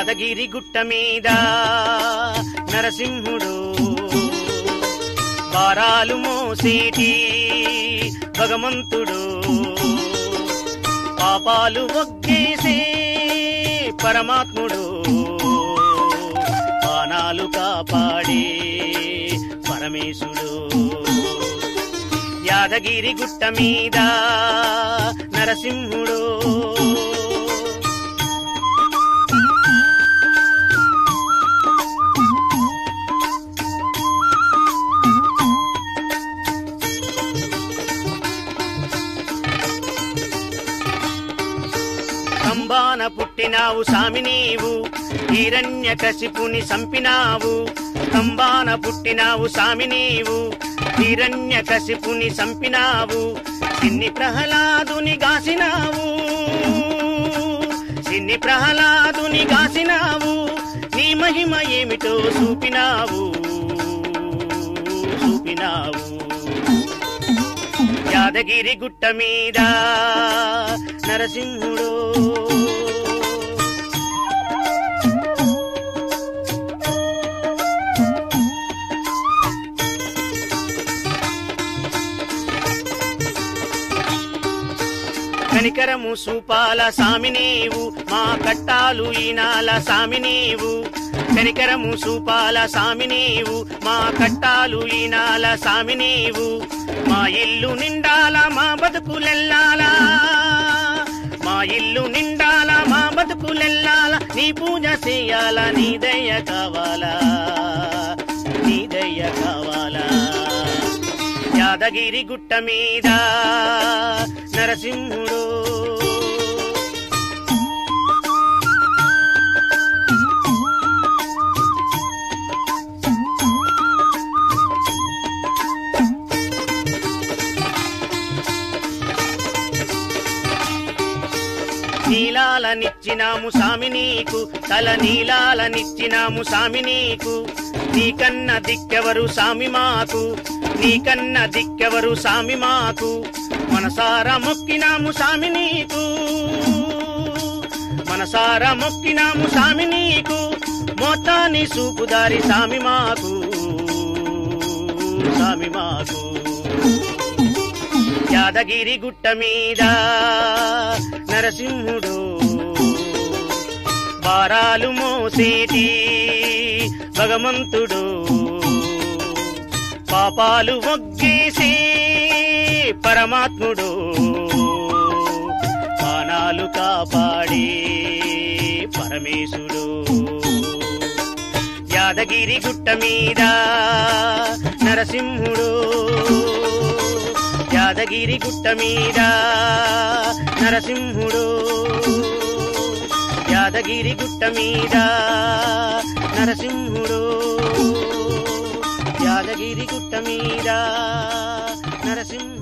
యాదగిరి గుట్ట మీద నరసింహుడు భారాలు మోసేటి భగవంతుడు పాపాలు ఒగ్గేసే పరమాత్ముడు ప్రాణాలు కాపాడే పరమేశుడు యాదగిరి గుట్ట మీద నరసింహుడు కంబాన పుట్టినావు సామి నీవు హిరణ్యకశిపుని సంపినావు కంబాన పుట్టినావు సామి నీవు హిరణ్యకశిపుని సంపినావు చిన్ని ప్రహ్లాదుని గాసినావు చిన్ని ప్రహ్లాదుని గాసినావు నీ మహిమ ఏమిటో చూపినావు యాదగిరి గుట్ట మీద నరసింహుడు కనికరము సూపాల సామి నీవు మా కట్టాలు ఈనాల సామి నీవు కనికరము సూపాల సామి నీవు మా కట్టాలు ఈనాల సామి నీవు మా ఇల్లు నిండాల మా బతుకులెల్లాలా మా ఇల్లు నిండాల మా బతుకులెల్లాల నీ పూజ చేయాల నీ దయ కావాలా నీ దయ కావాలా యాదగిరి గుట్ట మీద నరసింహుడు నీలాలనిచ్చినాము సామి నీకు తల నీలాలనిచ్చినాము సామి నీకు నీకన్న దిక్కెవరు సామి మాకు నీకన్న దిక్కెవరు సామి మాకు మనసారా మొక్కినాము సామి నీకు మనసారా మొక్కినాము సామి నీకు మోతాని సూపుదారి సామి మాకు సామి మాకు యాదగిరి గుట్ట మీద నరసింహుడు భారాలు మోసేటి భగవంతుడు పాపాలు ఒగ్గేసే పరమాత్ముడు ప్రాణాలు కాపాడే పరమేశుడు యాదగిరి గుట్ట మీద నరసింహుడు యాదగిరి గుట్ట మీద నరసింహుడు యాదగిరి గుట్ట మీద నరసింహుడు యాదగిరి గుట్ట మీద నరసింహుడు